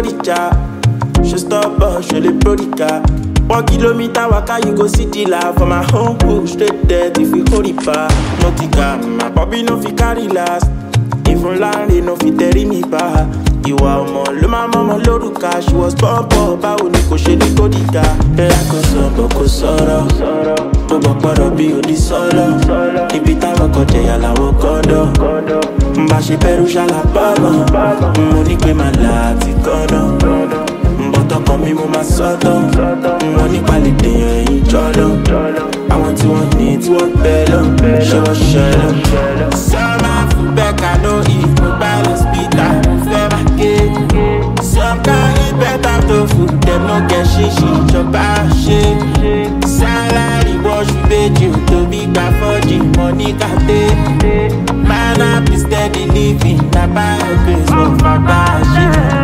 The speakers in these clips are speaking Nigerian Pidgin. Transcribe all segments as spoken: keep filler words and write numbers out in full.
Bodija. She stop us, she the Brodica. One kilometer waka, you go see the life for my home cook. Straight dead if we hold it back. Nautica, my bobby no fi carry last. Even landing no fi terry me back. Ìwà ọmọ ló máa mọ́mọ́ lórúkà. She was bọ́ọ̀bọ̀ báwo ni kò ṣe ní kódìgà. Bẹ́ẹ̀ kò sọ bọ́ kò sọ̀rọ̀. Tó bọ̀ pọ̀rọ̀ bí òdì sọ́lọ̀. Ibi táwọn kan jẹ̀yà làwọn kọ́dọ̀. Ń bá ṣe bẹ̀rù ṣàlàbọ̀mọ̀. Mo ní pé màá là á ti kọ́nà. Tọkàn mi mo ma sọ́tọ̀. Wọ́n nípa lè dèyàn ẹ̀yìn jọ́lọ́. Àwọn tí wọ́n ní tí wọ́n bẹ̀ lọ. Ṣé wọ́n ṣẹlẹ̀? Sọ́mà fún bẹ́ẹ̀ka ló ìfún balance peter fẹ́ máa ké. Sọ́kà ìbẹ́ta tó fún dem no get ṣíṣì ìjọba ṣe. Sálárì wọ́ṣù méjì ò tóbi gba fọ́jì mọ́ ní kàdé. Man up is steady living na bio grace wọ́n fagbá ṣe.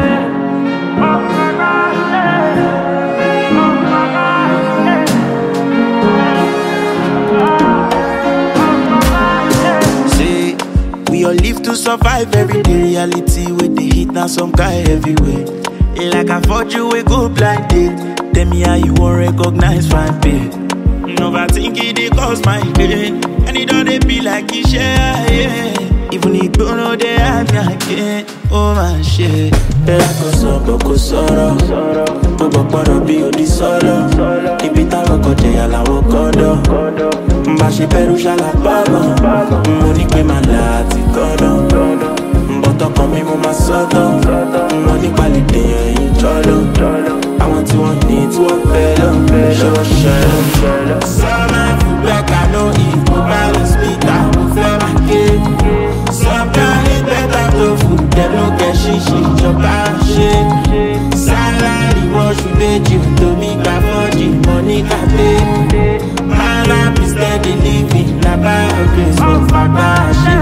We all live to survive every day. Reality with the heat now some guy everywhere. Like I thought you would go blind date. Tell me how you won't recognize fine pay. Overthinking they cause my pain. And it don't they be like it share, yeah. Even if you know they have me again. Oh my shit. Bella go so boko soro. Bobo poro bi odi solo. Ibi táwọn kan jẹ̀yà làwọn kọ́dọ̀. Ń bá ṣe bẹ̀rù ṣàlàbọ̀mọ̀. Mo ní pé màá là á ti kọ́dọ̀. But tọkàn mi mo máa sọ́tọ̀. Wọ́n nípa lè dèyàn ẹ̀yìn jọ́lọ́. Àwọn tí wọ́n ní tí wọ́n fẹ́ lọ. Ṣé wọ́n ṣẹlẹ̀? Sọ́mà fún bẹ́ẹ̀ka ló ìfún balance peter mo fẹ́ máa ké. Sọ́kà ìbẹ́ta tó fún dem no get ṣíṣì ìjọba ṣe. Sálárì wọ́ṣù méjì ò tóbi gba fọ́jì mọ́ ní kàdé. Man up is steady living na bio grace wọ́n fagbá ṣe.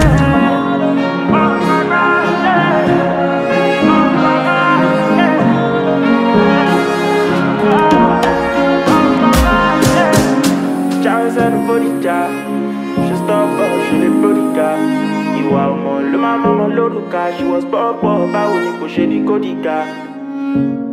She stop us, she the Brodica. Ìwà ọmọ ló máa mọ́mọ́ lórúkà. She was bọ́ọ̀bọ̀ báwo ni kò ṣe ní kódìgà.